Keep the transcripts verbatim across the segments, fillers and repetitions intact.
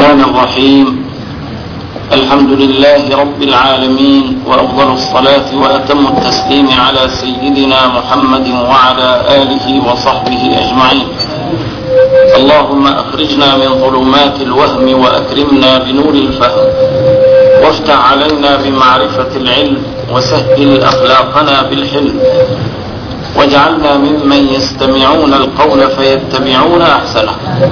الرحمن الرحيم. الحمد لله رب العالمين، وأفضل الصلاة وأتم التسليم على سيدنا محمد وعلى آله وصحبه أجمعين. اللهم أخرجنا من ظلمات الوهم وأكرمنا بنور الفهم، وافتح علينا بمعرفة العلم، وسهل أخلاقنا بالحلم، واجعلنا ممن يستمعون القول فيتبعون أحسنه.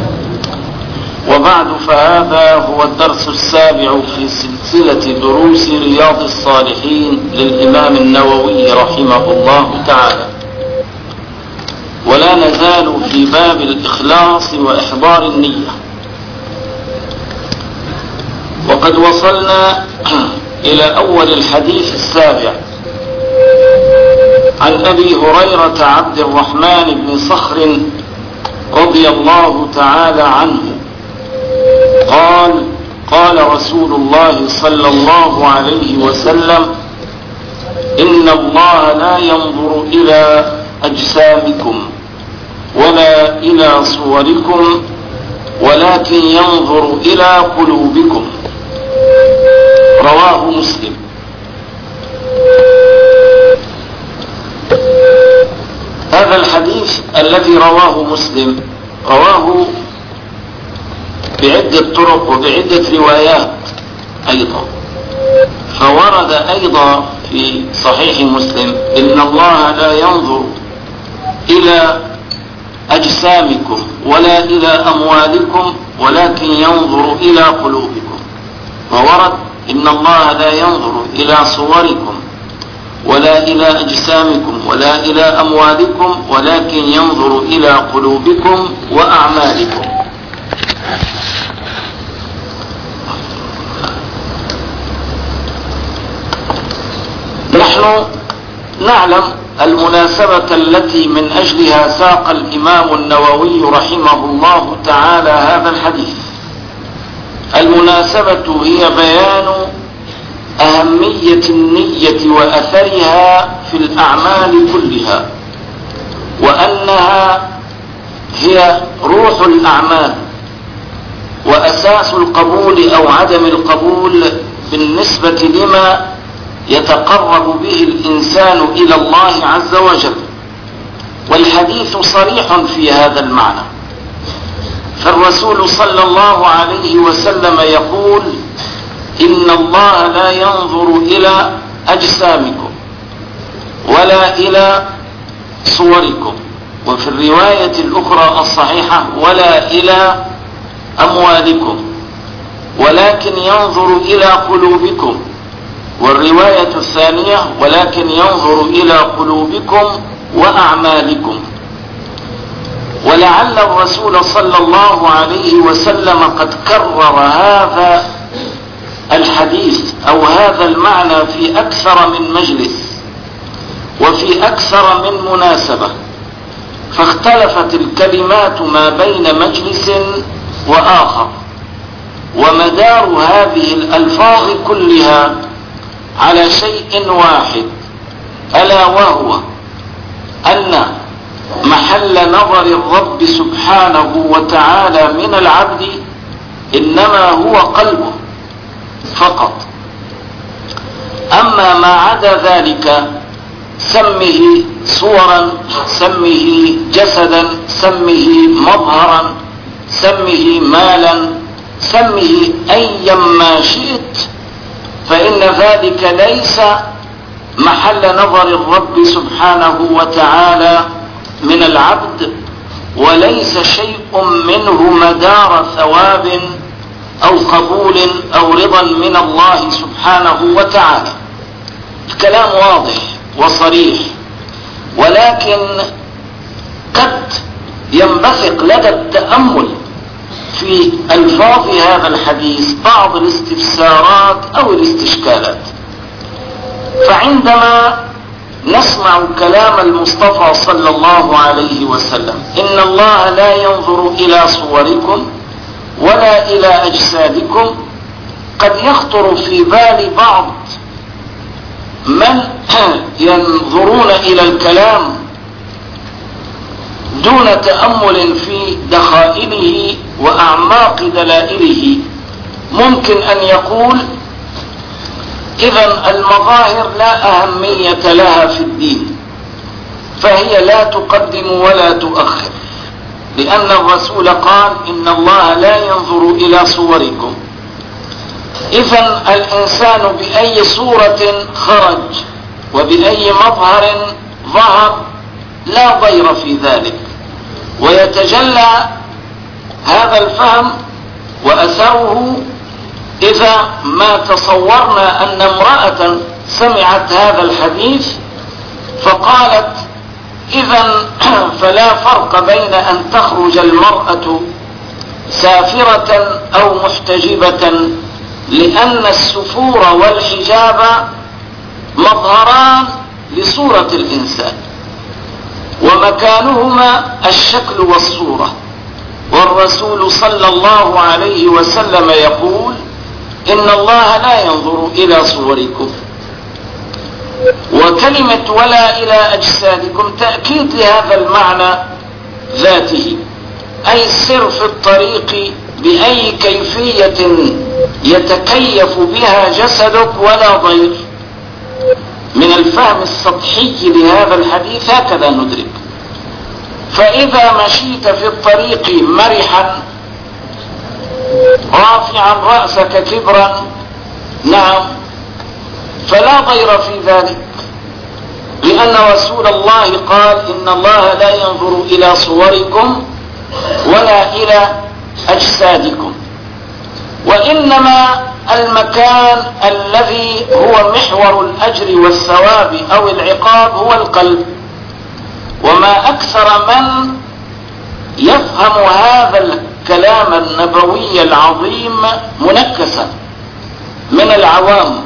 وبعد، فهذا هو الدرس السابع في سلسلة دروس رياض الصالحين للإمام النووي رحمه الله تعالى، ولا نزال في باب الإخلاص وإحضار النية. وقد وصلنا إلى أول الحديث السابع عن أبي هريرة عبد الرحمن بن صخر رضي الله تعالى عنه قال: قال رسول الله صلى الله عليه وسلم: إن الله لا ينظر إلى أجسامكم ولا إلى صوركم، ولكن ينظر إلى قلوبكم. رواه مسلم. هذا الحديث الذي رواه مسلم رواه بعدة طرق وبعدة روايات أيضا، فورد أيضا في صحيح مسلم: إن الله لا ينظر إلى أجسامكم ولا إلى أموالكم، ولكن ينظر إلى قلوبكم. وورد: إن الله لا ينظر إلى صوركم ولا إلى أجسامكم ولا إلى أموالكم، ولكن ينظر إلى قلوبكم وأعمالكم. نحن نعلم المناسبة التي من أجلها ساق الإمام النووي رحمه الله تعالى هذا الحديث. المناسبة هي بيان أهمية النية وأثرها في الأعمال كلها، وأنها هي روح الأعمال وأساس القبول أو عدم القبول بالنسبة لما يتقرب به الإنسان إلى الله عز وجل. والحديث صريح في هذا المعنى، فالرسول صلى الله عليه وسلم يقول: إن الله لا ينظر إلى أجسامكم ولا إلى صوركم، وفي الرواية الأخرى الصحيحة: ولا إلى أموالكم، ولكن ينظر إلى قلوبكم. والرواية الثانية: ولكن ينظر إلى قلوبكم وأعمالكم. ولعل الرسول صلى الله عليه وسلم قد كرر هذا الحديث أو هذا المعنى في أكثر من مجلس وفي أكثر من مناسبة، فاختلفت الكلمات ما بين مجلس وآخر، ومدار هذه الألفاظ كلها على شيء واحد، ألا وهو أن محل نظر الرب سبحانه وتعالى من العبد إنما هو قلبه فقط. أما ما عدا ذلك، سمه صورا، سمه جسدا، سمه مظهرا، سمه مالا، سمه أيا ما شئت، فإن ذلك ليس محل نظر الرب سبحانه وتعالى من العبد، وليس شيء منه مدار ثواب أو قبول أو رضا من الله سبحانه وتعالى. الكلام واضح وصريح، ولكن قد ينبثق لدى التأمل في ألفاظ هذا الحديث بعض الاستفسارات أو الاستشكالات. فعندما نسمع كلام المصطفى صلى الله عليه وسلم: إن الله لا ينظر إلى صوركم ولا إلى أجسادكم، قد يخطر في بال بعض من ينظرون إلى الكلام دون تأمل في دخائله وأعماق دلائله ممكن أن يقول إذن المظاهر لا أهمية لها في الدين، فهي لا تقدم ولا تؤخر، لأن الرسول قال إن الله لا ينظر إلى صوركم. إذن الإنسان بأي صورة خرج وبأي مظهر ظهر لا ضير في ذلك، ويتجلى هذا الفهم وأثره إذا ما تصورنا أن امرأة سمعت هذا الحديث فقالت إذن فلا فرق بين أن تخرج المرأة سافرة أو محتجبة، لأن السفور والحجاب مظهران لصورة الإنسان ومكانهما الشكل والصورة، والرسول صلى الله عليه وسلم يقول إن الله لا ينظر إلى صوركم. وكلمة ولا إلى أجسادكم تأكيد لهذا المعنى ذاته، أي سر في الطريق بأي كيفية يتكيف بها جسدك ولا ضير. من الفهم السطحي لهذا الحديث هكذا ندرك. فإذا مشيت في الطريق مرحا رافعا رأسك كبرا، نعم، فلا ضير في ذلك، لأن رسول الله قال إن الله لا ينظر إلى صوركم ولا إلى أجسادكم، وإنما المكان الذي هو محور الأجر والثواب أو العقاب هو القلب. وما أكثر من يفهم هذا الكلام النبوي العظيم منكسا من العوام،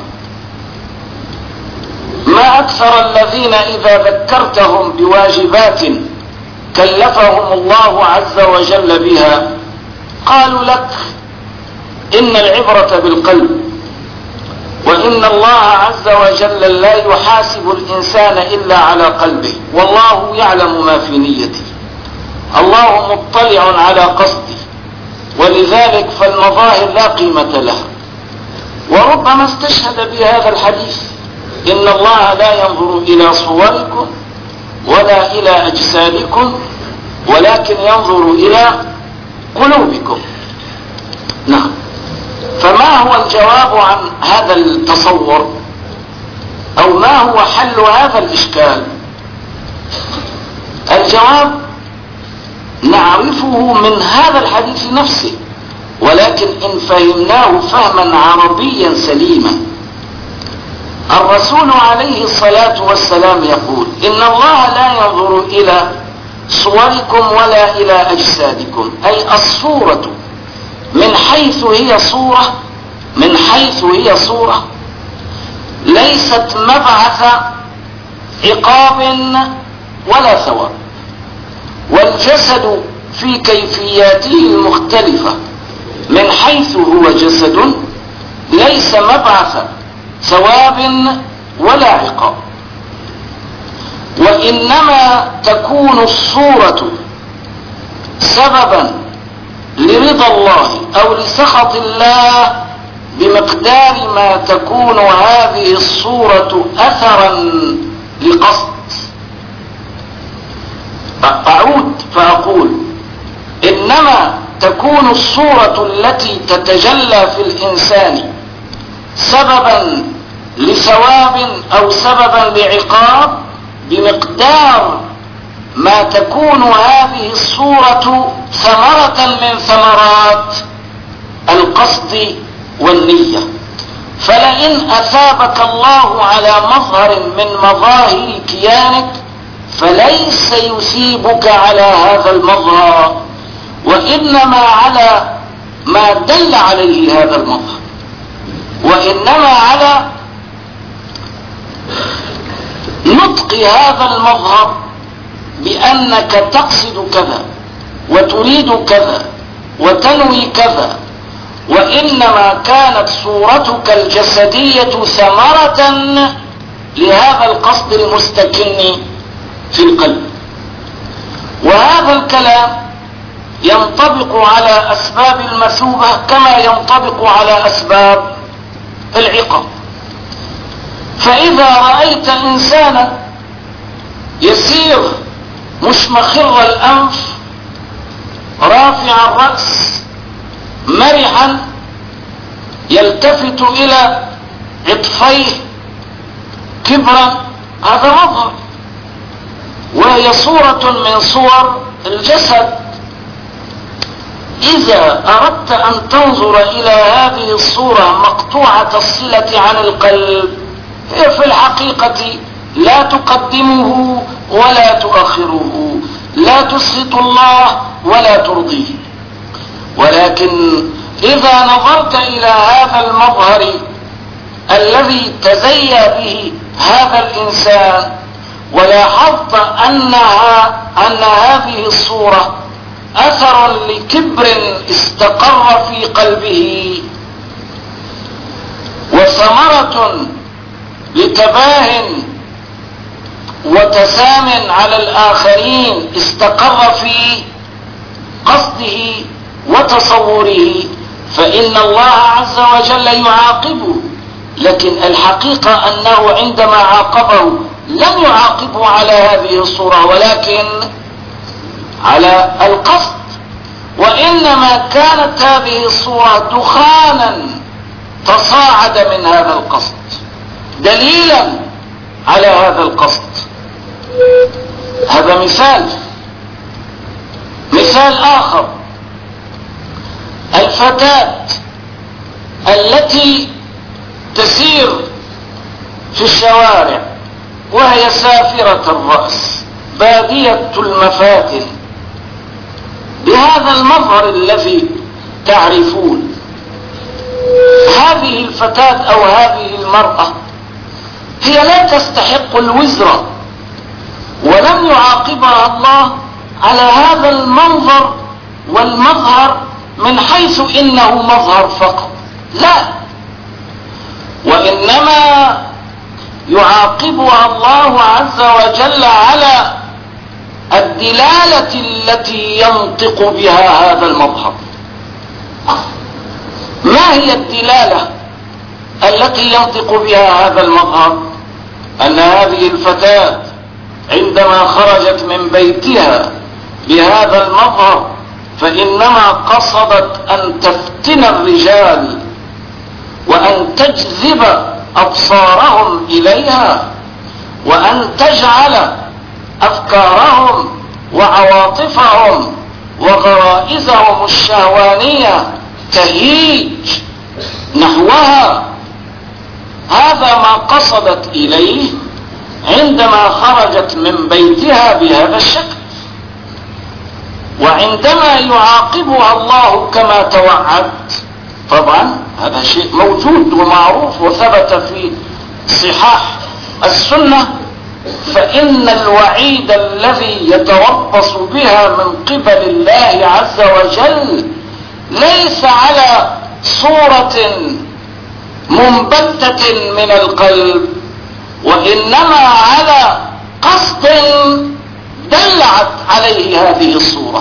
ما أكثر الذين إذا ذكرتهم بواجبات كلفهم الله عز وجل بها قالوا لك إن العبرة بالقلب، وإن الله عز وجل لا يحاسب الإنسان إلا على قلبه، والله يعلم ما في نيته، الله مطلع على قصده، ولذلك فالمظاهر لا قيمة لها. وربما استشهد بهذا الحديث إن الله لا ينظر إلى صوركم ولا إلى أجسادكم ولكن ينظر إلى قلوبكم. نعم. فما هو الجواب عن هذا التصور، أو ما هو حل هذا الإشكال؟ الجواب نعرفه من هذا الحديث نفسه، ولكن إن فهمناه فهما عربيا سليما. الرسول عليه الصلاة والسلام يقول إن الله لا ينظر إلى صوركم ولا إلى أجسادكم، أي الصورة من حيث هي صورة من حيث هي صورة ليست مبعث عقاب ولا ثواب، والجسد في كيفياته المختلفة من حيث هو جسد ليس مبعث ثواب ولا عقاب، وإنما تكون الصورة سببا لرضا الله أو لسخط الله بمقدار ما تكون هذه الصورة أثرا لقصد. أعود فأقول إنما تكون الصورة التي تتجلى في الإنسان سببا لثواب أو سببا لعقاب بمقدار ما تكون هذه الصورة ثمرة من ثمرات القصد والنية. فلئن أثابك الله على مظهر من مظاهر كيانك فليس يثيبك على هذا المظهر، وإنما على ما دل عليه هذا المظهر، وإنما على نطق هذا المظهر بأنك تقصد كذا وتريد كذا وتنوي كذا، وإنما كانت صورتك الجسدية ثمرة لهذا القصد المستكن في القلب. وهذا الكلام ينطبق على أسباب المثوبة كما ينطبق على أسباب العقاب. فإذا رأيت إنسانا يسير مش مخر الأنف رافع الرأس مرحا يلتفت إلى عطفيه كبرا، هذا مظهر، وهي صورة من صور الجسد. إذا أردت أن تنظر إلى هذه الصورة مقطوعة الصلة عن القلب، هي في الحقيقة لا تقدمه ولا تؤخره، لا تسخط الله ولا ترضيه. ولكن إذا نظرت إلى هذا المظهر الذي تزيى به هذا الإنسان ولاحظت أنها أن هذه الصورة أثر لكبر استقر في قلبه وثمرة لتباه وتسام على الآخرين استقر في قصده وتصوره، فإن الله عز وجل يعاقبه. لكن الحقيقة أنه عندما عاقبه لم يعاقبه على هذه الصورة ولكن على القصد، وإنما كانت هذه الصورة دخانا تصاعد من هذا القصد دليلا على هذا القصد. هذا مثال. مثال آخر، الفتاة التي تسير في الشوارع وهي سافرة الرأس بادية المفاتن بهذا المظهر الذي تعرفون، هذه الفتاة أو هذه المرأة هي لا تستحق الوزر، ولم يعاقبها الله على هذا المنظر والمظهر من حيث إنه مظهر فقط، لا، وإنما يعاقبها الله عز وجل على الدلالة التي ينطق بها هذا المظهر. ما هي الدلالة التي ينطق بها هذا المظهر؟ أن هذه الفتاة عندما خرجت من بيتها بهذا المظهر فإنما قصدت أن تفتن الرجال وأن تجذب أبصارهم إليها وأن تجعل أفكارهم وعواطفهم وغرائزهم الشهوانية تهيج نحوها. هذا ما قصدت إليه عندما خرجت من بيتها بهذا الشكل. وعندما يعاقبها الله كما توعد، طبعا هذا شيء موجود ومعروف وثبت في صحاح السنة، فإن الوعيد الذي يتربص بها من قبل الله عز وجل ليس على صورة منبتة من القلب، وإنما على قصد دلعت عليه هذه الصورة.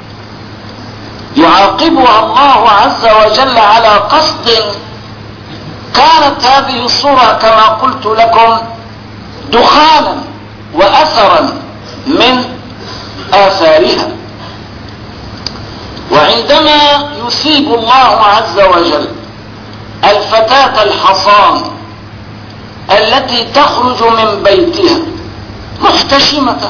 يعاقبها الله عز وجل على قصد كانت هذه الصورة كما قلت لكم دخانا وأثرا من آثارها. وعندما يثيب الله عز وجل الفتاة الحصان التي تخرج من بيتها محتشمة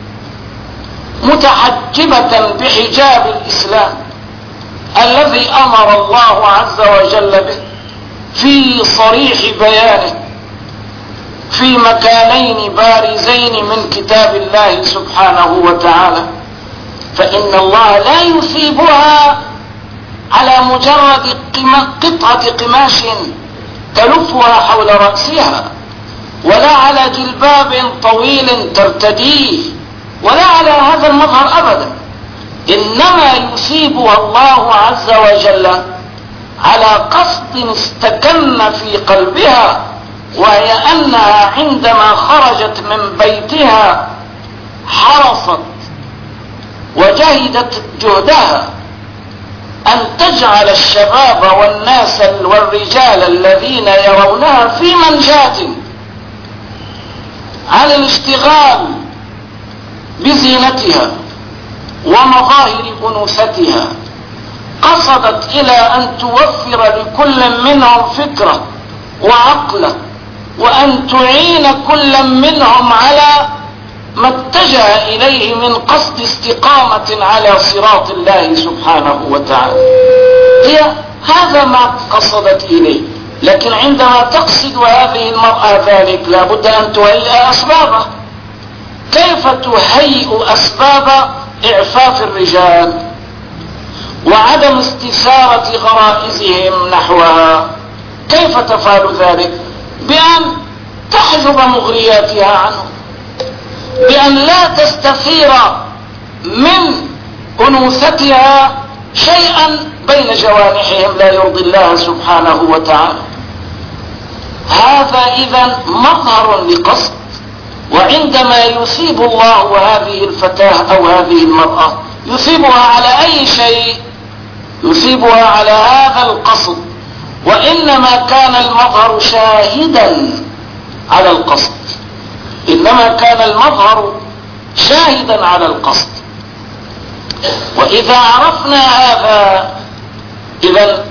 متحجبة بحجاب الإسلام الذي أمر الله عز وجل به في صريح بيانه في مكانين بارزين من كتاب الله سبحانه وتعالى، فإن الله لا يثيبها على مجرد قطعة قماش تلفها حول رأسها، ولا على جلباب طويل ترتديه، ولا على هذا المظهر أبدا، إنما يثيبها الله عز وجل على قصد استكن في قلبها، وهي أنها عندما خرجت من بيتها حرصت وجهدت جهدها أن تجعل الشباب والناس والرجال الذين يرونها في منجاة عن الاشتغال بزينتها ومظاهر أنوثتها، قصدت إلى أن توفر لكل منهم فكرة وعقله، وأن تعين كل منهم على ما اتجه إليه من قصد استقامة على صراط الله سبحانه وتعالى. هي هذا ما قصدت إليه، لكن عندما تقصد هذه المرأة ذلك لابد أن تهيئ أسبابه. كيف تهيئ أسباب إعفاف الرجال وعدم استثارة غرائزهم نحوها؟ كيف تفعل ذلك؟ بأن تحجب مغرياتها عنه، بأن لا تستثير من أنوثتها شيئا بين جوانحهم لا يرضي الله سبحانه وتعالى. هذا إذن مظهر لقصد. وعندما يثيب الله هذه الفتاة أو هذه المرأة يثيبها على أي شيء؟ يثيبها على هذا القصد، وإنما كان المظهر شاهدا على القصد، إنما كان المظهر شاهدا على القصد. وإذا عرفنا هذا إذا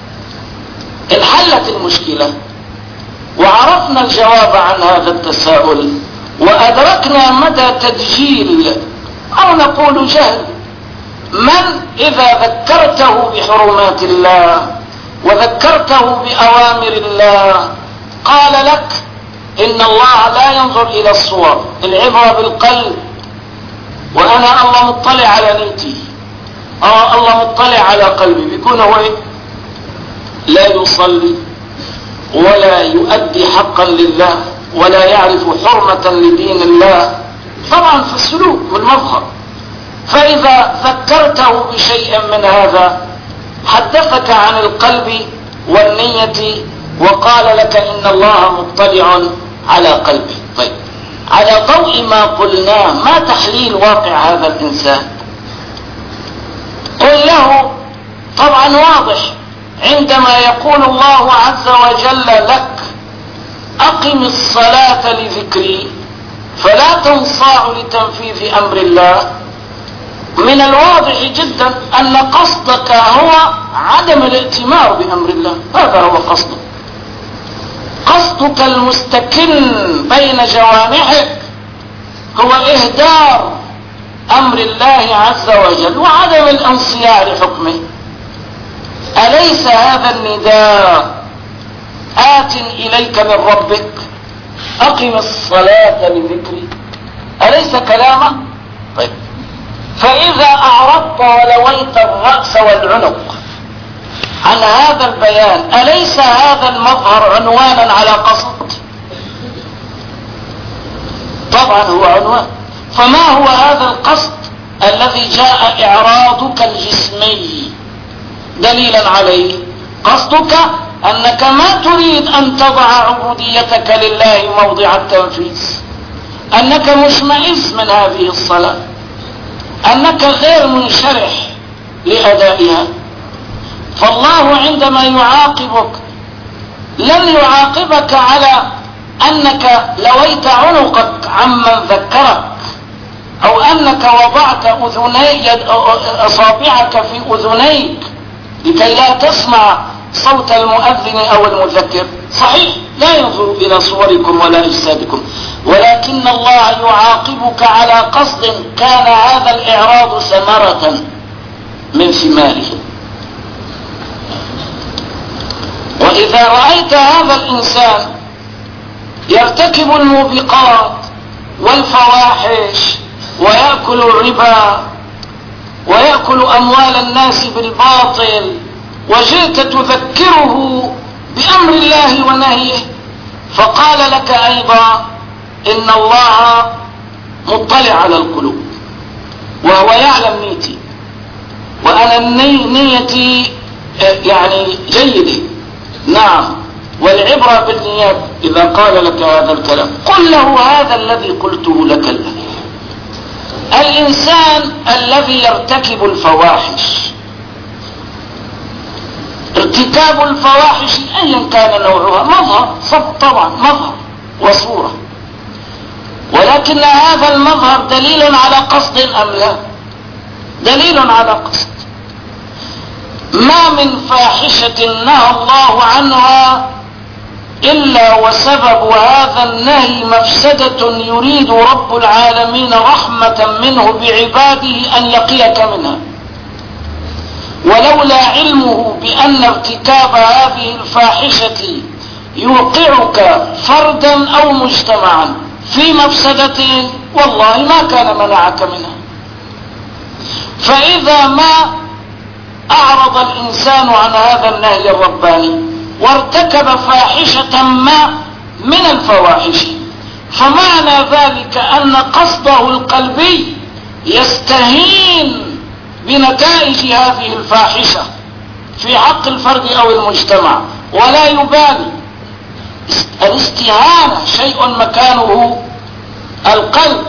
انحلت المشكلة، وعرفنا الجواب عن هذا التساؤل، وأدركنا مدى تدجيل أو نقول جهل من إذا ذكرته بحرمات الله وذكرته بأوامر الله قال لك إن الله لا ينظر إلى الصور، العبرة بالقلب، وأنا الله مطلع على نيتي، آه الله مطلع على قلبي. بيكون هو لا يصلي ولا يؤدي حقا لله ولا يعرف حرمة لدين الله، طبعا في السلوك والمظهر. فإذا ذكرته بشيء من هذا حدثك عن القلب والنية وقال لك إن الله مطلع على قلبه. طيب، على ضوء ما قلناه ما تحليل واقع هذا الإنسان؟ قل له طبعا واضح عندما يقول الله عز وجل لك أقم الصلاة لذكري فلا تنصاع لتنفيذ أمر الله، من الواضح جدا أن قصدك هو عدم الائتمار بأمر الله. هذا هو قصدك، قصدك المستكن بين جوانحك هو إهدار أمر الله عز وجل وعدم الانصياع لحكمه. أليس هذا النداء آت إليك من ربك أقم الصلاة لذكري؟ أليس كلامه؟ طيب، فإذا أعرضت ولويت الرأس والعنق عن هذا البيان أليس هذا المظهر عنوانا على قصد؟ طبعا هو عنوان. فما هو هذا القصد الذي جاء إعراضك الجسمي دليلا عليه؟ قصدك أنك ما تريد أن تضع عبوديتك لله موضع التنفيذ، أنك مشمئز من هذه الصلاة، أنك غير منشرح لأدائها. فالله عندما يعاقبك لن يعاقبك على أنك لويت عنقك عمن ذكرك، أو أنك وضعت أذني أصابعك في أذنيك لكي لا تسمع صوت المؤذن أو المذكر. صحيح لا ينظر إلى صوركم ولا أجسادكم، ولكن الله يعاقبك على قصد كان هذا الإعراض ثمرة من ثماره. وإذا رأيت هذا الإنسان يرتكب الموبقات والفواحش ويأكل الربا ويأكل أموال الناس بالباطل وجئت تذكره بأمر الله ونهيه، فقال لك أيضا إن الله مطلع على القلوب وهو يعلم نيتي وأنا نيتي يعني جيدة، نعم، والعبرة بالنيات. إذا قال لك هذا الكلام قل له هذا الذي قلته لك الآن، الإنسان الذي يرتكب الفواحش، ارتكاب الفواحش أيا كان نوعها مظهر طبعا مظهر وصورة، ولكن هذا المظهر دليل على قصد أم لا؟ دليل على قصد. ما من فاحشة نهى الله عنها إلا وسبب هذا النهي مفسدة يريد رب العالمين رحمة منه بعباده أن يقيك منها، ولولا علمه بأن ارتكاب هذه الفاحشة يوقعك فردا أو مجتمعا في مفسدة والله ما كان منعك منها. فإذا ما أعرض الإنسان عن هذا النهي الرباني وارتكب فاحشة ما من الفواحش، فمعنى ذلك أن قصده القلبي يستهين بنتائج هذه الفاحشة في حق الفرد أو المجتمع ولا يبالي. الاستهانة شيء مكانه القلب.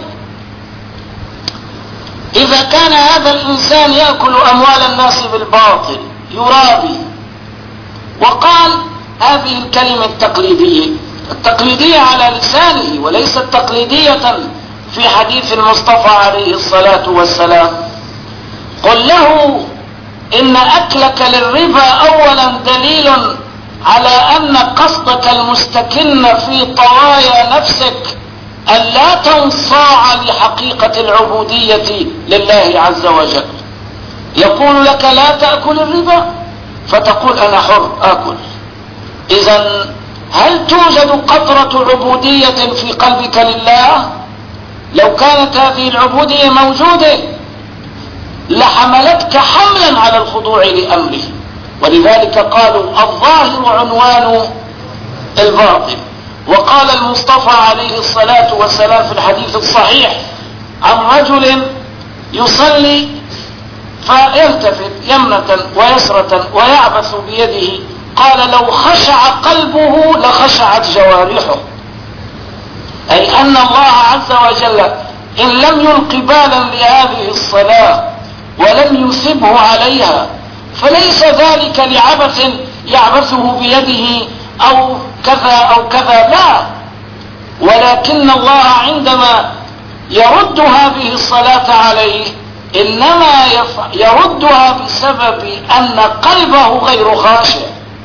إذا كان هذا الإنسان يأكل أموال الناس بالباطل يرابي، وقال هذه الكلمة التقليدية التقليدية على لسانه وليست تقليدية في حديث المصطفى عليه الصلاة والسلام، قل له إن أكلك للربا أولا دليل على أن قصدك المستكن في طوايا نفسك أن لا تنصاع لحقيقة العبودية لله عز وجل. يقول لك لا تأكل الربا فتقول أنا حر آكل. إذن هل توجد قطرة عبودية في قلبك لله؟ لو كانت هذه العبودية موجودة لحملتك حملا على الخضوع لأمره. ولذلك قالوا الظاهر عنوان الباطن. وقال المصطفى عليه الصلاة والسلام في الحديث الصحيح عن رجل يصلي فيلتفت يمنة ويسرة ويعبث بيده، قال لو خشع قلبه لخشعت جوارحه، أي أن الله عز وجل إن لم يلق بالا لهذه الصلاة ولم يثبه عليها فليس ذلك لعبث يعبثه بيده أو كذا أو كذا، لا، ولكن الله عندما يرد هذه الصلاة عليه إنما يردها بسبب أن قلبه غير خاشع.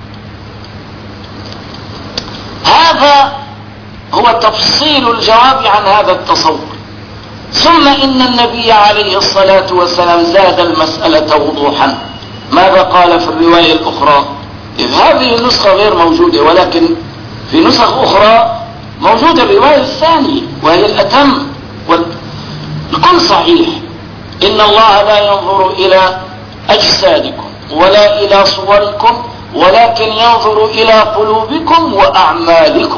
هذا هو تفصيل الجواب عن هذا التصور. ثم إن النبي عليه الصلاة والسلام زاد المسألة وضوحا. ماذا قال في الرواية الأخرى؟ إذ هذه النسخة غير موجودة، ولكن في نسخ أخرى موجودة الرواية الثانية وهي الأتم والكل صحيح. إن الله لا ينظر إلى أجسادكم ولا إلى صوركم ولكن ينظر إلى قلوبكم وأعمالكم.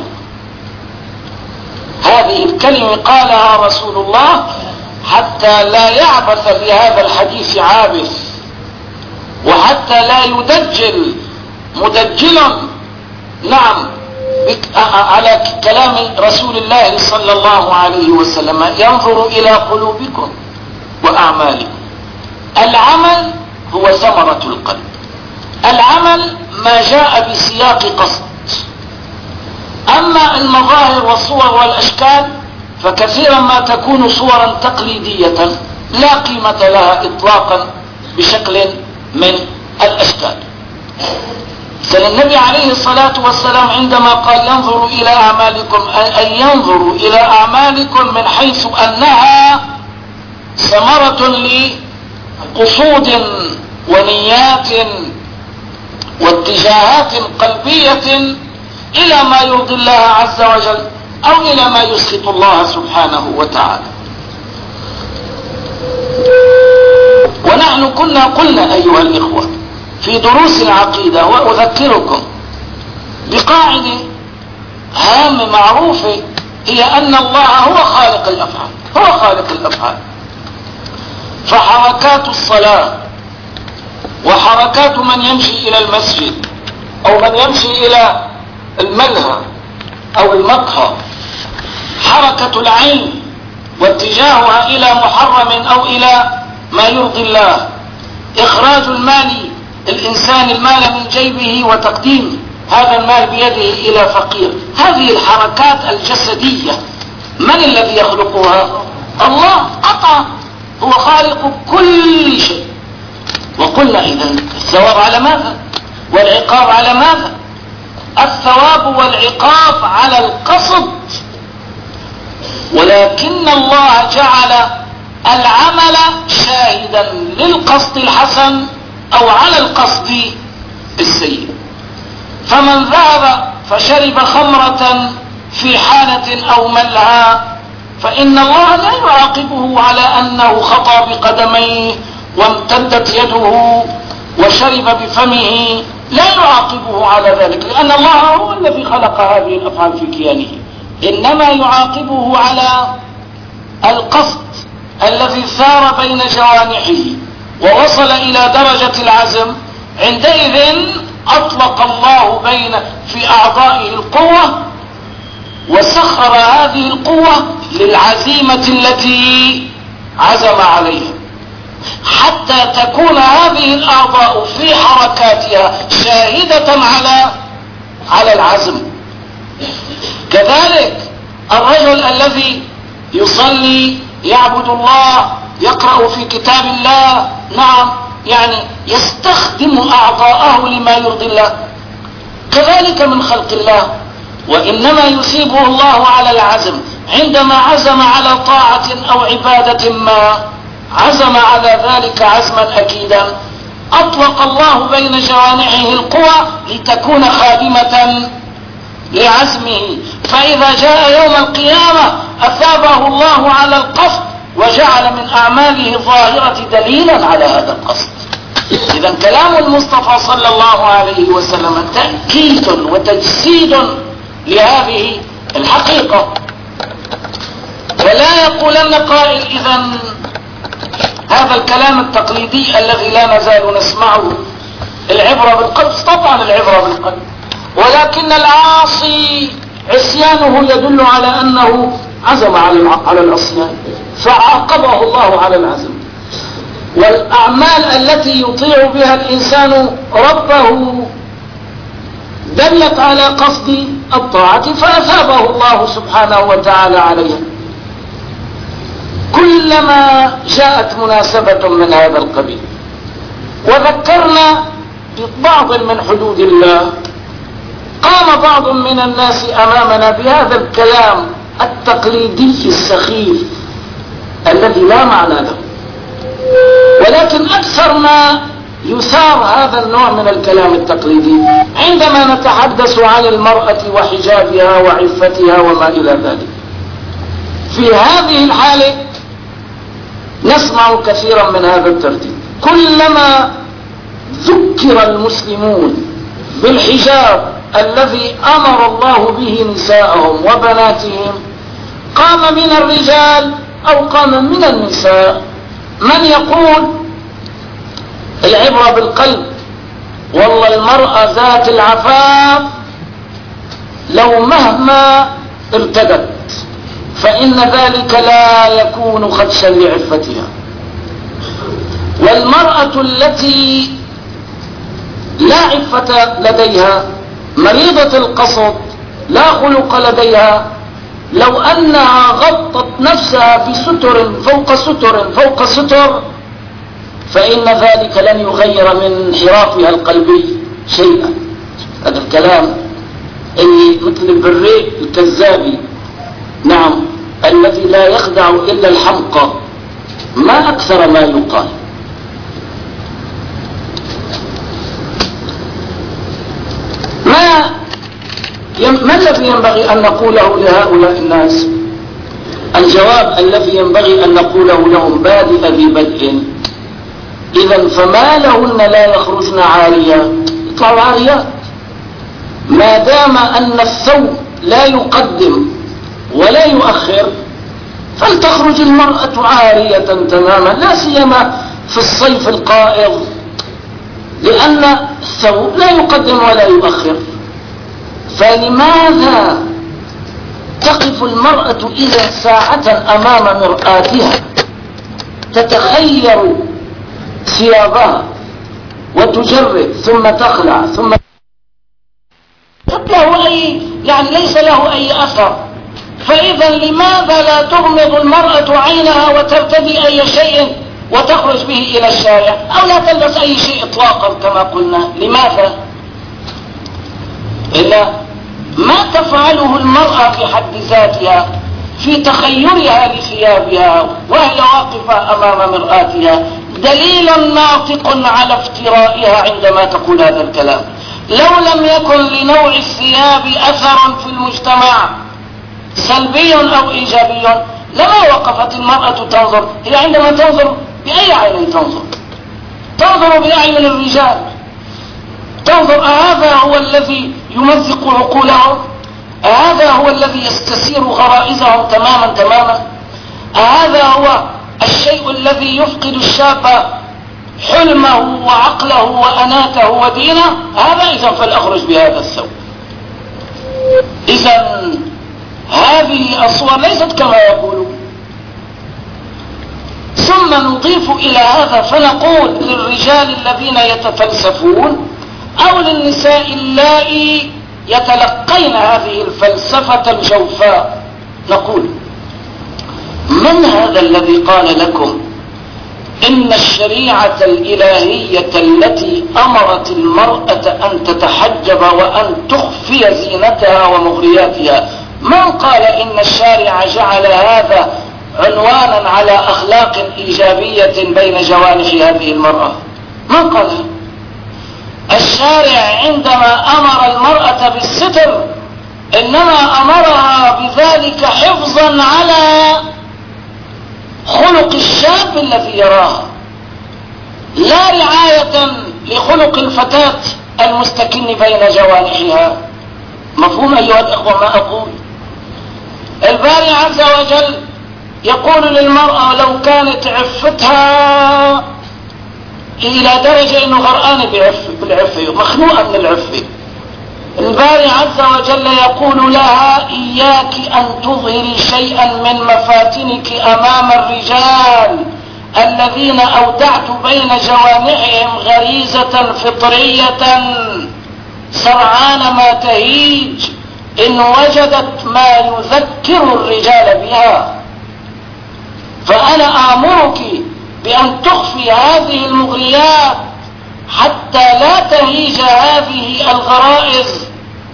هذه الكلمة قالها رسول الله حتى لا يعبث بهذا الحديث عابث، وحتى لا يدجل مدجل نعم على كلام رسول الله صلى الله عليه وسلم. ينظر إلى قلوبكم وأعمالكم. العمل هو ثمرة القلب. العمل ما جاء بسياق قصد. أما المظاهر والصور والأشكال فكثيرا ما تكون صورا تقليدية لا قيمة لها إطلاقا بشكل من الأشكال. فالنبي عليه الصلاة والسلام عندما قال ينظر إلى أعمالكم أي ينظر إلى أعمالكم من حيث أنها ثمرة لقصود ونيات واتجاهات قلبية إلى ما يرضي الله عز وجل أو إلى ما يسخط الله سبحانه وتعالى. ونحن كنا قلنا أيها الإخوة في دروس العقيدة وأذكركم بقاعدة هامة معروفة، هي أن الله هو خالق الأفعال، هو خالق الأفعال. فحركات الصلاة وحركات من يمشي إلى المسجد أو من يمشي إلى الملهى أو المقهى، حركة العين واتجاهها إلى محرم أو إلى ما يرضي الله، إخراج المال الإنسان المال من جيبه وتقديم هذا المال بيده إلى فقير، هذه الحركات الجسدية من الذي يخلقها؟ الله قطع، هو خالق كل شيء. وقلنا إذن الثواب على ماذا والعقاب على ماذا؟ الثواب والعقاب على القصد، ولكن الله جعل العمل شاهدا للقصد الحسن أو على القصد السيء. فمن ذهب فشرب خمرة في حانة أو ملهى فإن الله لا يعاقبه على أنه خطأ بقدميه وامتدت يده وشرب بفمه، لا يعاقبه على ذلك، لأن الله هو الذي خلق هذه الأفعال في كيانه، إنما يعاقبه على القصد الذي ثار بين جوانحه ووصل إلى درجة العزم. عندئذ أطلق الله بين في أعضائه القوة وسخر هذه القوة للعزيمة التي عزم عليها، حتى تكون هذه الأعضاء في حركاتها شاهدة على على العزم. كذلك الرجل الذي يصلي يعبد الله يقرأ في كتاب الله، نعم يعني يستخدم أعضاءه لما يرضي الله، كذلك من خلق الله، وإنما يثيبه الله على العزم. عندما عزم على طاعة أو عبادة ما عزم على ذلك عزما أكيدا، أطلق الله بين جوانحه القوى لتكون خادمة لعزمه، فإذا جاء يوم القيامة أثابه الله على القصد وجعل من أعماله الظاهرة دليلا على هذا القصد. إذا كلام المصطفى صلى الله عليه وسلم تأكيد وتجسيد لهذه الحقيقة. ولا يقولن قائل إذا هذا الكلام التقليدي الذي لا نزال نسمعه العبرة بالقلب، طبعا العبرة بالقلب، ولكن العاصي عصيانه يدل على أنه عزم على العصيان فعاقبه الله على العزم. والأعمال التي يطيع بها الإنسان ربه دلت على قصد الطاعة فأثابه الله سبحانه وتعالى عليها. كلما جاءت مناسبة من هذا القبيل وذكرنا ببعض من حدود الله، قام بعض من الناس أمامنا بهذا الكلام التقليدي السخيف الذي لا معنى له، ولكن أكثر ما يثار هذا النوع من الكلام التقليدي عندما نتحدث عن المرأة وحجابها وعفتها وما إلى ذلك. في هذه الحالة نسمع كثيرا من هذا الترديد. كلما ذكر المسلمون بالحجاب الذي أمر الله به نساءهم وبناتهم، قام من الرجال أو قام من النساء من يقول العبرة بالقلب، والله المرأة ذات العفاف لو مهما ارتدت فإن ذلك لا يكون خدشا لعفتها، والمرأة التي لا عفة لديها مريضة القصد لا خلق لديها، لو أنها غطت نفسها بستر فوق ستر فوق ستر فإن ذلك لن يغير من انحرافها القلبي شيئا. هذا الكلام اللي مثل البريء الكذابي، نعم، الذي لا يخدع إلا الحمقى، ما أكثر ما يقال. ما ما الذي ينبغي أن نقوله لهؤلاء الناس؟ الجواب الذي ينبغي أن نقوله لهم بادئ ذي بدء. إذا فما لهن لا يخرجن عاريات؟ يطلعوا عاريات. ما دام أن الثوب لا يقدم ولا يؤخر فلتخرج المرأة عارية تماما، لا سيما في الصيف القائض، لأن الثوب لا يقدم ولا يؤخر. فلماذا تقف المرأة إذا ساعة أمام مرآتها تتخير ثيابها وتجرد ثم تخلع ثم له أي يعني ليس له أي أثر. فإذا لماذا لا تغمض المرأة عينها وترتدي أي شيء وتخرج به إلى الشارع، أو لا تلبس أي شيء إطلاقا كما قلنا؟ لماذا؟ إلا ما تفعله المرأة في حد ذاتها في تخيرها لثيابها وهي واقفة أمام مرآتها دليل ناطق على افترائها عندما تقول هذا الكلام. لو لم يكن لنوع الثياب أثر في المجتمع سلبي أو إيجابي لما وقفت المرأة تنظر. هي عندما تنظر بأي عين تنظر؟ تنظر بأعين الرجال، تنظر أهذا هو الذي يمزق عقولهم؟ أهذا هو الذي يستسير غرائزهم تماما تماما؟ أهذا هو الشيء الذي يفقد الشاب حلمه وعقله وأناته ودينه؟ هذا إذا فلأخرج بهذا الثوب. إذا هذه الصور ليست كما يقولون. ثم نضيف إلى هذا فنقول للرجال الذين يتفلسفون أو للنساء اللائي يتلقين هذه الفلسفة الجوفاء، نقول: من هذا الذي قال لكم إن الشريعة الإلهية التي أمرت المرأة أن تتحجب وأن تخفي زينتها ومغرياتها، من قال إن الشارع جعل هذا عنوانا على أخلاق إيجابية بين جوانح هذه المرأة؟ من قال؟ الشارع عندما أمر المرأة بالستر إنما أمرها بذلك حفظا على خلق الشاب الذي يراها، لا رعاية لخلق الفتاة المستكن بين جوانحها. مفهوم أيها الإخوة ما أقول؟ الباري عز وجل يقول للمرأة لو كانت عفتها إلى درجة إنه غرقان بالعفة مخنوقة من العفة، الباري عز وجل يقول لها: إياك أن تظهري شيئا من مفاتنك أمام الرجال الذين أودعت بين جوانحهم غريزة فطرية سرعان ما تهيج إن وجدت ما يذكر الرجال بها. فأنا آمرك بأن تخفي هذه المغريات حتى لا تهيج هذه الغرائز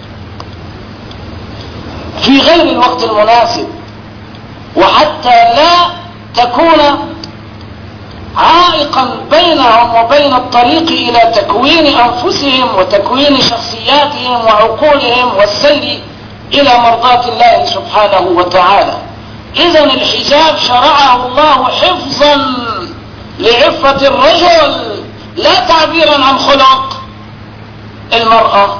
في غير الوقت المناسب، وحتى لا تكون عائقا بينهم وبين الطريق إلى تكوين أنفسهم وتكوين شخصياتهم وعقولهم والسير إلى مرضاة الله سبحانه وتعالى. إذن الحجاب شرعه الله حفظا لعفة الرجل لا تعبيرا عن خلق المرأة.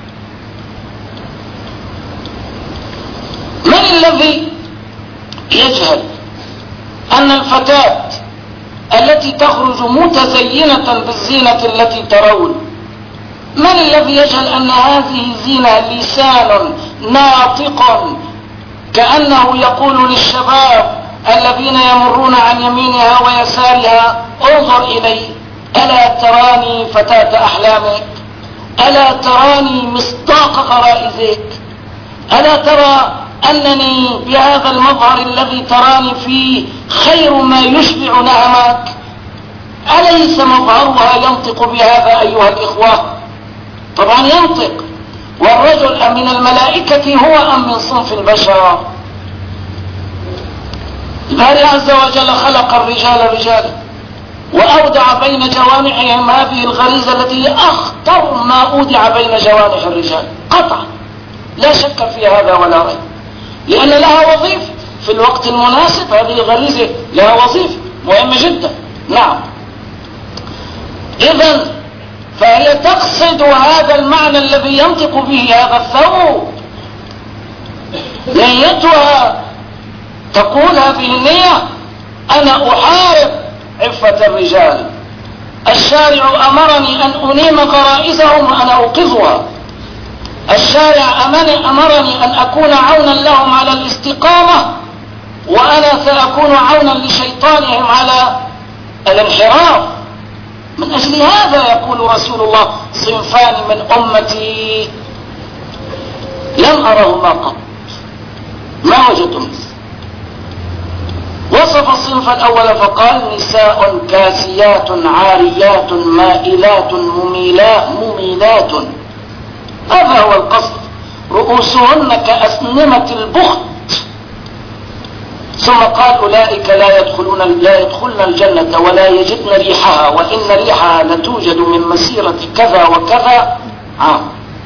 من الذي يجهل أن الفتاة التي تخرج متزينة بالزينة التي ترون، من الذي يجهل أن هذه الزينة لسان ناطق كأنه يقول للشباب الذين يمرون عن يمينها ويسارها: انظر إلي، ألا تراني فتاة أحلامك؟ ألا تراني مصداق غرائزك؟ ألا ترى أنني بهذا المظهر الذي تراني فيه خير ما يشبع نعمك؟ أليس مظهرها ينطق بهذا أيها الإخوة؟ طبعا ينطق. والرجل أم من الملائكة هو أم من صنف البشر؟ الباري عز وجل خلق الرجال رجالا وأودع بين جوانحهم هذه الغريزة التي أخطر ما أودع بين جوانح الرجال قطعا، لا شك في هذا ولا ريب، لأن لها وظيفة في الوقت المناسب. هذه الغريزة لها وظيفة مهمة جدا. نعم، إذن فهي تقصد هذا المعنى الذي ينطق به هذا الثوب. نيتها تقول هذه النية: أنا أحارب عفة الرجال، الشارع أمرني أن أنيم غرائزهم وأنا أوقظها. الشارع أمرني أن أكون عونا لهم على الاستقامة، وأنا سأكون عونا لشيطانهم على الانحراف. من أجل هذا يقول رسول الله: صنفان من أمتي لم أرهما قط، ما وجدت مثل. وصف الصنف الأول فقال: نساء كاسيات عاريات مائلات مميلات مميلات، هذا هو القصد، رؤوسهن كأسنمة البخت. ثم قال: أولئك لا يدخلون لا يدخلن الجنة ولا يجدن ريحها، وإن ريحها لتوجد من مسيرة كذا وكذا عام.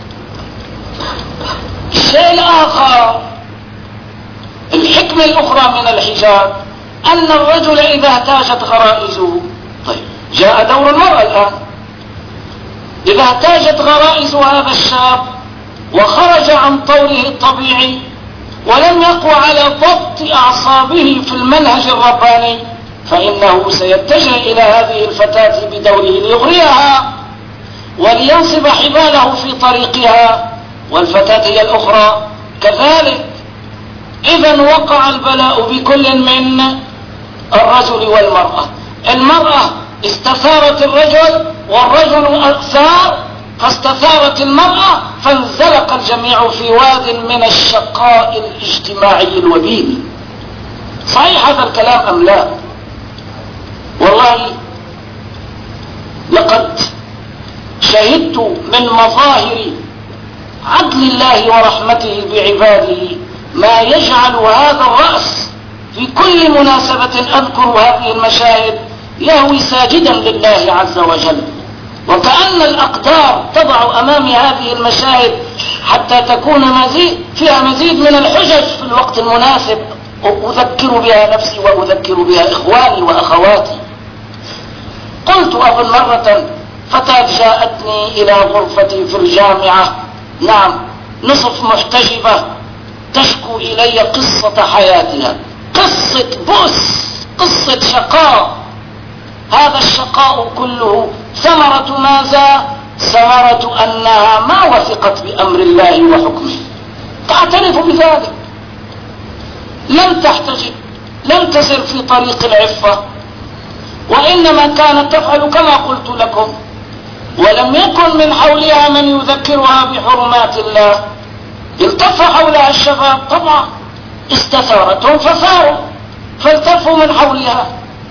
الشيء الآخر، الحكمة الأخرى من الحجاب، أن الرجل إذا احتاجت غرائزه، طيب جاء دور المرأة الآن، إذا احتاجت غرائز هذا الشاب وخرج عن طوره الطبيعي ولم يقوى على ضبط أعصابه في المنهج الرباني، فإنه سيتجه إلى هذه الفتاة بدوره ليغريها ولينصب حباله في طريقها، والفتاة هي الأخرى كذلك. إذا وقع البلاء بكل من الرجل والمرأة. المرأة استثارت الرجل والرجل أثار فاستثارت المرأة، فانزلق الجميع في واد من الشقاء الاجتماعي الوبيل. صحيح هذا الكلام أم لا؟ والله لقد شهدت من مظاهر عدل الله ورحمته بعباده ما يجعل هذا الرأس في كل مناسبة أذكر هذه المشاهد يهوي ساجدا لله عز وجل، وكأن الأقدار تضع أمامي هذه المشاهد حتى تكون مزيد فيها مزيد من الحجج في الوقت المناسب أذكر بها نفسي وأذكر بها إخواني وأخواتي. قلت أظن مرة فتاة جاءتني إلى غرفتي في الجامعة، نعم نصف محتجبة، تشكو إلي قصة حياتها، قصة بؤس، قصة شقاء. هذا الشقاء كله ثمرة ماذا؟ ثمرة أنها ما وثقت بأمر الله وحكمه، تعترف بذلك، لم تحتجب، لم تسر في طريق العفة، وإنما كانت تفعل كما قلت لكم، ولم يكن من حولها من يذكرها بحرمات الله. التف حولها الشباب طبعا، استثارتهم فثاروا فالتفوا من حولها،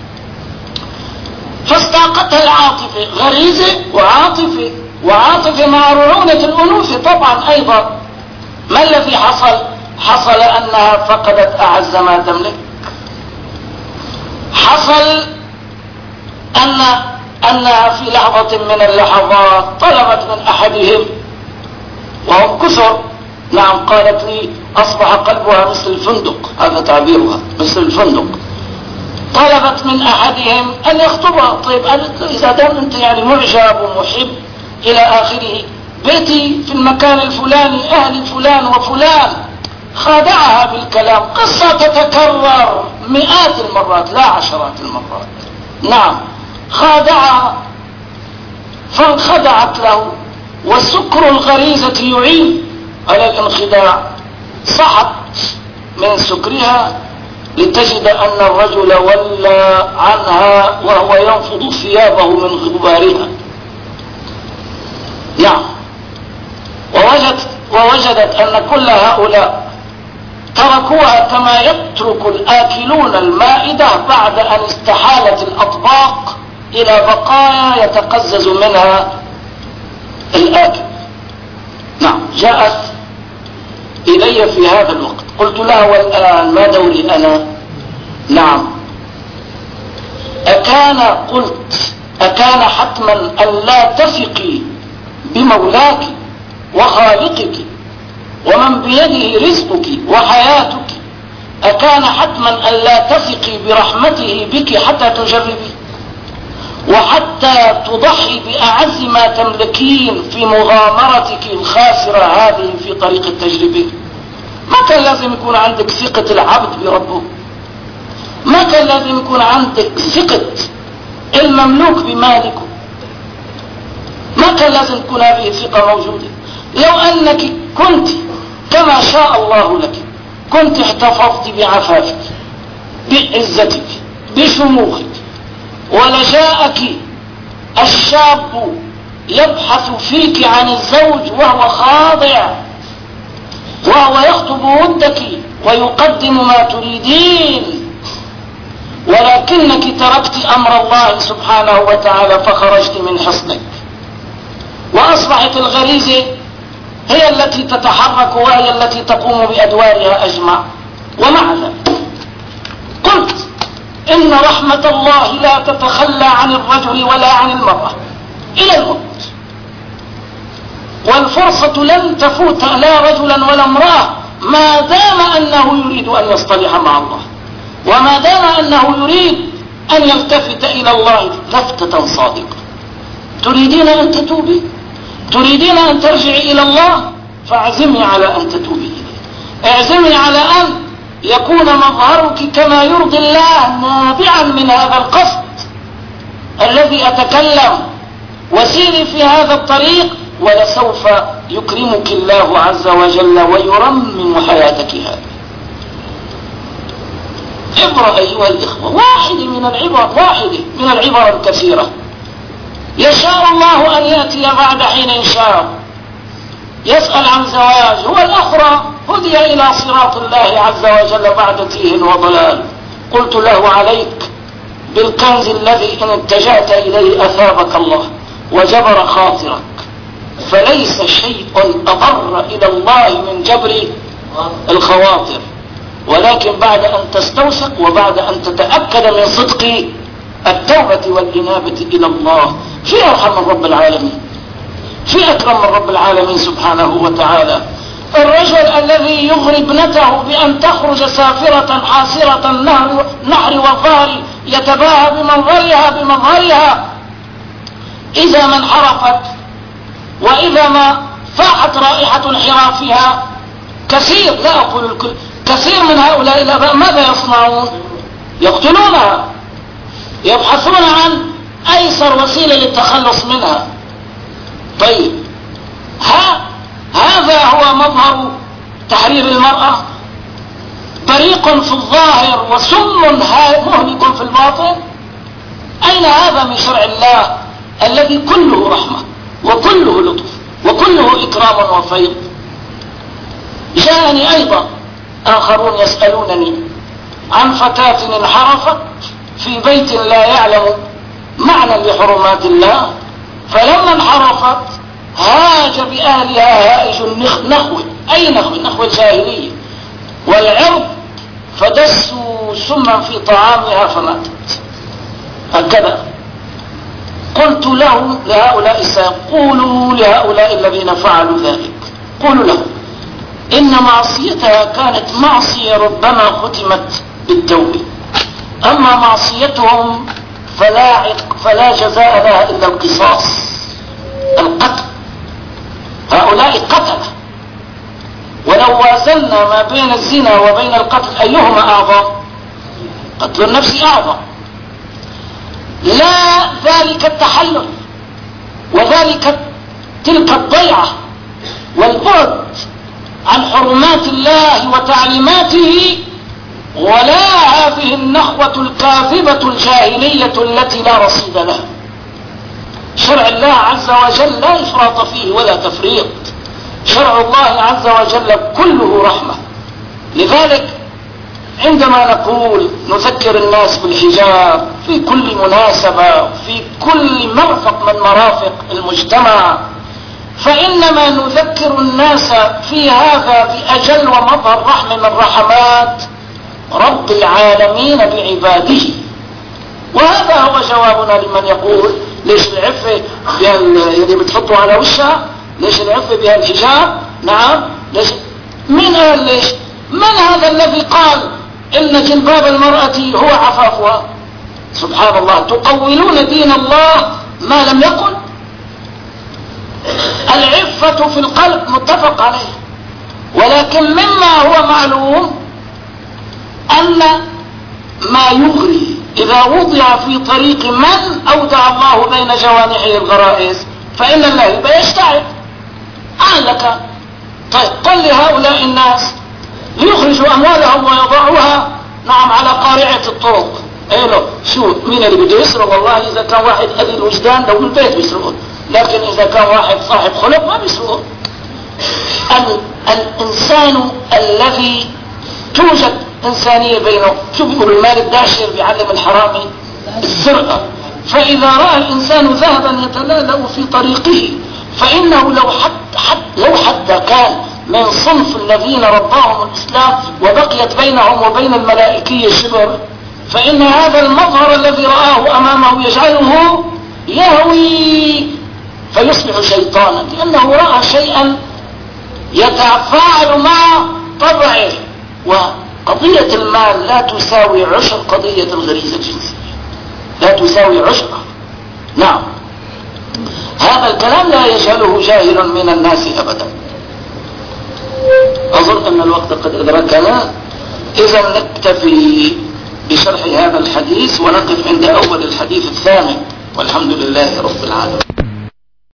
فاستاقتها العاطفة، غريزة وعاطفة، وعاطفة مع رعونة الأنوثة طبعا أيضا. ما الذي حصل؟ حصل أنها فقدت أعز ما تملك، حصل أن أنها في لحظة من اللحظات طلبت من أحدهم، وهم كثر، نعم قالت لي أصبح قلبها مثل الفندق، هذا تعبيرها، مثل الفندق، طلبت من أحدهم أن يخطبها. طيب قالت له إذا دام أنت يعني معجب ومحب إلى آخره، بيتي في المكان الفلاني، أهل فلان وفلان. خادعها بالكلام، قصة تتكرر مئات المرات لا عشرات المرات، نعم خادعها فانخدعت له، وسكر الغريزة يعين على الانخداع. صحت من سكرها لتجد أن الرجل ولى عنها وهو ينفض ثيابه من غبارها، نعم. ووجدت, ووجدت أن كل هؤلاء تركوها كما يترك الآكلون المائدة بعد أن استحالت الأطباق إلى بقايا يتقزز منها الآكل. نعم جاءت إلي في هذا الوقت، قلت لها والآن ما دوري أنا؟ نعم أكان قلت أكان حتما أن لا تثقي بمولاك وخالقك ومن بيده رزقك وحياتك، أكان حتما أن لا تثقي برحمته بك حتى تجربي وحتى تضحي بأعز ما تملكين في مغامرتك الخاسرة هذه في طريق التجربة؟ ما كان لازم يكون عندك ثقة العبد بربه، ما كان لازم يكون عندك ثقة المملوك بمالكه. ما كان لازم تكون هذه الثقة موجودة. لو أنك كنت كما شاء الله لك كنت احتفظت بعفافك بعزتك بشموخك، ولجاءك الشاب يبحث فيك عن الزوج وهو خاضع وهو يخطب ودك ويقدم ما تريدين، ولكنك تركت أمر الله سبحانه وتعالى فخرجت من حصنك، وأصبحت الغريزة هي التي تتحرك وهي التي تقوم بأدوارها أجمع. ومع ذلك قلت إن رحمة الله لا تتخلى عن الرجل ولا عن المرأة إلى الموت، والفرصة لن تفوت لا رجلا ولا امرأة ما دام أنه يريد أن يصطلح مع الله، وما دام أنه يريد أن يلتفت إلى الله لفتة صادقة. تريدين أن تتوبي، تريدين أن ترجعي إلى الله، فاعزمي على أن تتوبي إليه، اعزمي على أن يكون مظهرك كما يرضي الله نابعا من هذا القصد الذي أتكلم، وسيري في هذا الطريق ولسوف يكرمك الله عز وجل ويرمم حياتك هذه. عبرة أيها الإخوة، واحدة من العبر واحدة من العبر الكثيرة يشاء الله أن يأتي بعد حين شاء يسأل عن زواج، والأخرى هدي إلى صراط الله عز وجل بعد تيه وضلال. قلت له عليك بالكنز الذي إن اتجأت إليه أثابك الله وجبر خاطرك، فليس شيء أضر إلى الله من جبر الخواطر، ولكن بعد أن تستوثق وبعد أن تتأكد من صدق التوبة والإنابة إلى الله. في أرحم من رب العالمين، في أكرم من رب العالمين سبحانه وتعالى. الرجل الذي يغري ابنته بأن تخرج سافرة حاسرة النهر نحر والظهر يتباهى بمنظرها بمظهرها إذا ما انحرفت وإذا ما فاحت رائحة انحرافها. كثير، لا أقول الكل، كثير من هؤلاء الآباء ماذا يصنعون؟ يقتلونها، يبحثون عن أيسر وسيلة للتخلص منها. طيب، ها هذا هو مظهر تحرير المرأة، بريق في الظاهر وسم مهلك في الباطن. أين هذا من شرع الله الذي كله رحمة وكله لطف وكله إكرام وفيض؟ جاءني أيضا آخرون يسألونني عن فتاة انحرفت في بيت لا يعلم معنى لحرمات الله، فلما انحرفت هاج بأهلها هائج النخوة، أي نخوة؟ نخوة الجاهلية والعرض، فدسوا سما في طعامها فماتت. هكذا قلت له لهؤلاء سيقولوا لهؤلاء الذين فعلوا ذلك، قولوا لهم إن معصيتها كانت معصية ربما ختمت بالتوبة، أما معصيتهم فلا, فلا جزاء لها إلا القصاص، القتل. هؤلاء قتلة، ولو وازلنا ما بين الزنا وبين القتل أيهما أعظم؟ قتل النفس أعظم. لا ذلك التحلل وذلك تلك الضيعة والبعد عن حرمات الله وتعليماته، ولا هذه النخوة الكاذبة الجاهلية التي لا رصيد لها. شرع الله عز وجل لا إفراط فيه ولا تفريط، شرع الله عز وجل كله رحمة. لذلك عندما نقول نذكر الناس بالحجاب في كل مناسبة في كل مرفق من مرافق المجتمع، فإنما نذكر الناس في هذا بأجل ومظهر رحمة من رحمات رب العالمين بعباده. وهذا هو جوابنا لمن يقول ليش العفة بها اللي بتحطوا على وشها، ليش العفة بها الحجاب؟ نعم، ليش؟ من قال ليش؟ من هذا الذي قال إن جلباب المرأة هو عفافها؟ سبحان الله، تقولون دين الله ما لم يقل. العفة في القلب متفق عليه، ولكن مما هو معلوم أن ما يغري إذا وضع في طريق من أودع الله بين جوانحه الغرائز فإن اللهيب يشتعل. أهلك. طيب قل لهؤلاء الناس ليخرجوا أموالهم ويضعوها نعم على قارعة الطرق. ايه له شو مين اللي بده يسرق؟ والله إذا كان واحد أذي الوجدان لو من البيت بيسرقه، لكن إذا كان واحد صاحب خلق ما بيسرقه. الإنسان الذي توجد إنسانية بينه، شو بيقول المال الداشر بيعلم الحرامي السرقة. فإذا رأى الإنسان ذهبا يتلالأ في طريقه فإنه لو حتى حت لو حتى كان من صنف الذين رباهم الإسلام وبقيت بينهم وبين الملائكية شبر، فإن هذا المظهر الذي رآه أمامه يجعله يهوي فيصبح شيطانا، لأنه رأى شيئا يتفاعل مع طبعه. وقضية المال لا تساوي عشر قضية الغريزة الجنسية، لا تساوي عشرة. نعم، هذا الكلام لا يجهله جاهل من الناس أبدا. أظن أن الوقت قد أدركنا، إذا نكتفي بشرح هذا الحديث ونقف عند أول الحديث الثاني، والحمد لله رب العالمين.